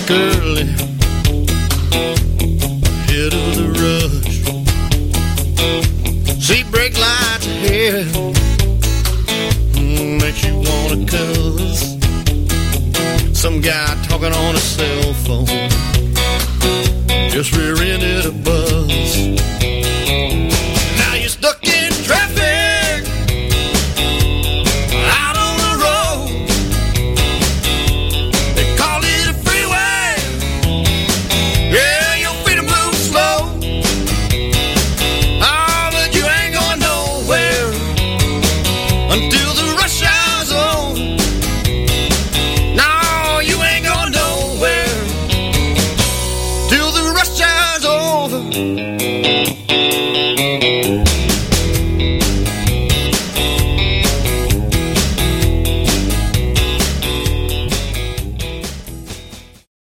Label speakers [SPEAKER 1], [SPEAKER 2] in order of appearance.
[SPEAKER 1] early, ahead of the rush. See brake lights ahead, makes you wanna cuss. Some guy talking on a cell phone, just rear-ended a bus. Now you're stuck in traffic, out on the road. They call it a freeway. Yeah, your feet are moving slow. Oh, but you ain't going nowhere until